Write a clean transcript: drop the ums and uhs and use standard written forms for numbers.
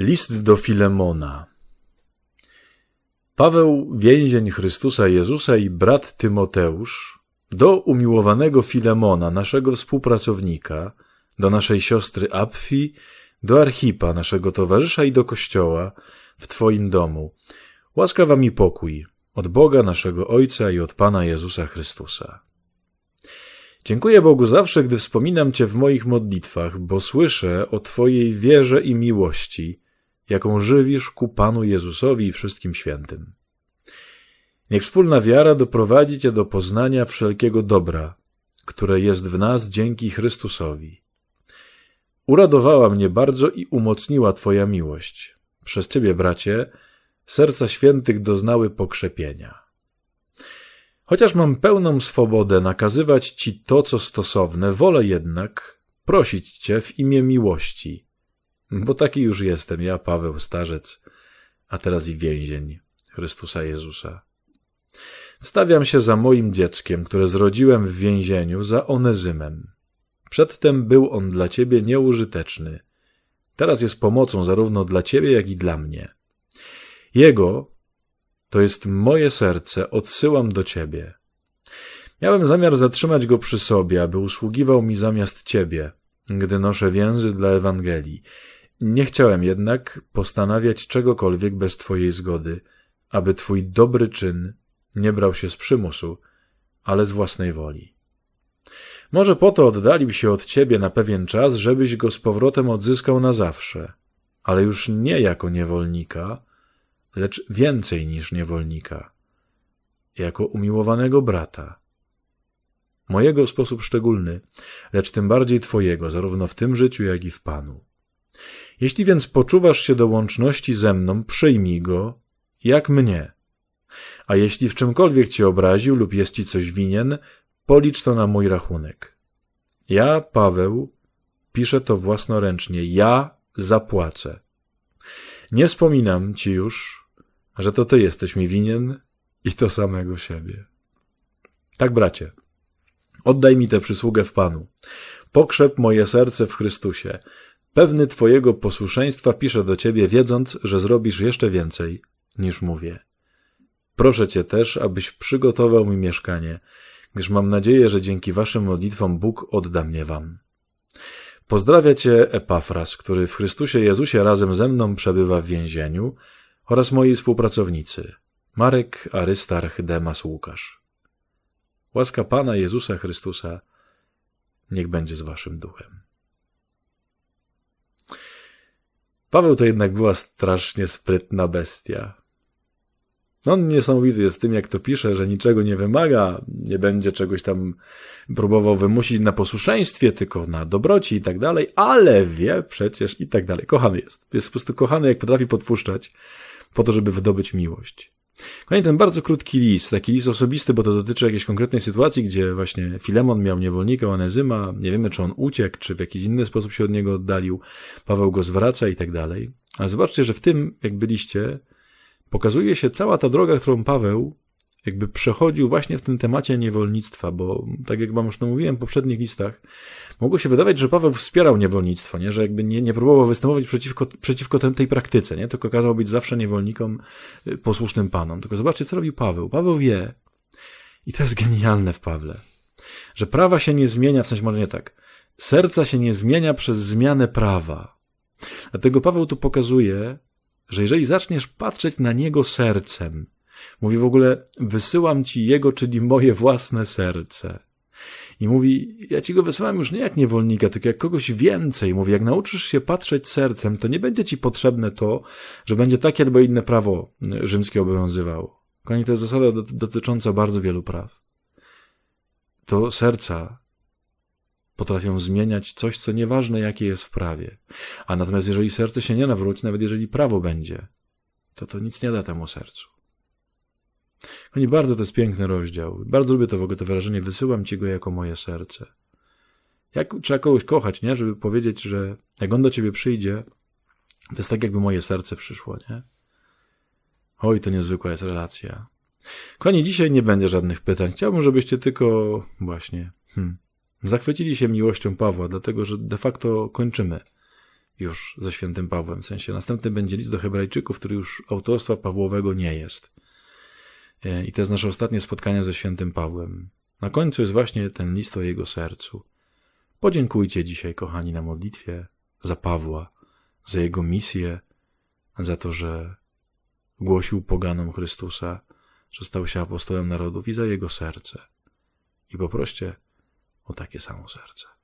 List do Filemona. Paweł, więzień Chrystusa Jezusa i brat Tymoteusz, do umiłowanego Filemona, naszego współpracownika, do naszej siostry Apfi, do Archipa, naszego towarzysza i do Kościoła w Twoim domu. Łaska wam i pokój od Boga naszego Ojca i od Pana Jezusa Chrystusa. Dziękuję Bogu zawsze, gdy wspominam Cię w moich modlitwach, bo słyszę o Twojej wierze i miłości, jaką żywisz ku Panu Jezusowi i wszystkim świętym. Niech wspólna wiara doprowadzi Cię do poznania wszelkiego dobra, które jest w nas dzięki Chrystusowi. Uradowała mnie bardzo i umocniła Twoja miłość. Przez Ciebie, bracie, serca świętych doznały pokrzepienia. Chociaż mam pełną swobodę nakazywać Ci to, co stosowne, wolę jednak prosić Cię w imię miłości, bo taki już jestem, ja, Paweł, starzec, a teraz i więzień Chrystusa Jezusa. Wstawiam się za moim dzieckiem, które zrodziłem w więzieniu, za Onezymem. Przedtem był on dla Ciebie nieużyteczny. Teraz jest pomocą zarówno dla Ciebie, jak i dla mnie. Jego, to jest moje serce, odsyłam do Ciebie. Miałem zamiar zatrzymać go przy sobie, aby usługiwał mi zamiast Ciebie, gdy noszę więzy dla Ewangelii. Nie chciałem jednak postanawiać czegokolwiek bez Twojej zgody, aby Twój dobry czyn nie brał się z przymusu, ale z własnej woli. Może po to oddalił się od Ciebie na pewien czas, żebyś go z powrotem odzyskał na zawsze, ale już nie jako niewolnika, lecz więcej niż niewolnika, jako umiłowanego brata. Mojego w sposób szczególny, lecz tym bardziej Twojego, zarówno w tym życiu, jak i w Panu. Jeśli więc poczuwasz się do łączności ze mną, przyjmij go, jak mnie. A jeśli w czymkolwiek Cię obraził lub jest Ci coś winien, policz to na mój rachunek. Ja, Paweł, piszę to własnoręcznie, ja zapłacę. Nie wspominam Ci już, że to Ty jesteś mi winien i to samego siebie. Tak, bracie, oddaj mi tę przysługę w Panu. Pokrzep moje serce w Chrystusie. Pewny Twojego posłuszeństwa piszę do Ciebie, wiedząc, że zrobisz jeszcze więcej, niż mówię. Proszę Cię też, abyś przygotował mi mieszkanie, gdyż mam nadzieję, że dzięki Waszym modlitwom Bóg odda mnie Wam. Pozdrawia Cię Epafras, który w Chrystusie Jezusie razem ze mną przebywa w więzieniu, oraz moi współpracownicy, Marek, Arystarch, Demas, Łukasz. Łaska Pana Jezusa Chrystusa niech będzie z Waszym duchem. Paweł to jednak była strasznie sprytna bestia. On niesamowity jest tym, jak to pisze, że niczego nie wymaga, nie będzie czegoś tam próbował wymusić na posłuszeństwie, tylko na dobroci i tak dalej, ale wie przecież i tak dalej. Kochany jest. Jest po prostu kochany, jak potrafi podpuszczać po to, żeby wydobyć miłość. Kochani, ten bardzo krótki list, taki list osobisty, bo to dotyczy jakiejś konkretnej sytuacji, gdzie właśnie Filemon miał niewolnika Onezyma, nie wiemy, czy on uciekł, czy w jakiś inny sposób się od niego oddalił, Paweł go zwraca i tak dalej. Ale zobaczcie, że w tym, jak byliście, pokazuje się cała ta droga, którą Paweł jakby przechodził właśnie w tym temacie niewolnictwa, bo tak jak wam już to mówiłem w poprzednich listach, mogło się wydawać, że Paweł wspierał niewolnictwo, nie? Że jakby nie próbował występować przeciwko tej praktyce, nie? Tylko kazał być zawsze niewolnikom posłusznym panom. Tylko zobaczcie, co robi Paweł. Paweł wie, i to jest genialne w Pawle, że prawa się nie zmienia, w sensie może nie tak, serca się nie zmienia przez zmianę prawa. Dlatego Paweł tu pokazuje, że jeżeli zaczniesz patrzeć na niego sercem, mówi w ogóle, wysyłam ci jego, czyli moje własne serce. I mówi, ja ci go wysyłam już nie jak niewolnika, tylko jak kogoś więcej. Mówi, jak nauczysz się patrzeć sercem, to nie będzie ci potrzebne to, że będzie takie albo inne prawo rzymskie obowiązywało. Kochani, to jest zasada dotycząca bardzo wielu praw. To serca potrafią zmieniać coś, co nieważne jakie jest w prawie. A natomiast jeżeli serce się nie nawróci, nawet jeżeli prawo będzie, to nic nie da temu sercu. Oni bardzo to jest piękny rozdział. Bardzo lubię to w ogóle to wyrażenie, wysyłam ci go jako moje serce. Jak trzeba kogoś kochać, nie? Żeby powiedzieć, że jak on do ciebie przyjdzie, to jest tak jakby moje serce przyszło, nie? Oj, to niezwykła jest relacja. Kochani, dzisiaj nie będzie żadnych pytań. Chciałbym, żebyście tylko właśnie zachwycili się miłością Pawła, dlatego że de facto kończymy już ze świętym Pawłem. W sensie następny będzie list do Hebrajczyków, który już autorstwa Pawłowego nie jest. I to jest nasze ostatnie spotkanie ze świętym Pawłem. Na końcu jest właśnie ten list o jego sercu. Podziękujcie dzisiaj, kochani, na modlitwie za Pawła, za jego misję, za to, że głosił poganom Chrystusa, że stał się apostołem narodów, i za jego serce. I poproście o takie samo serce.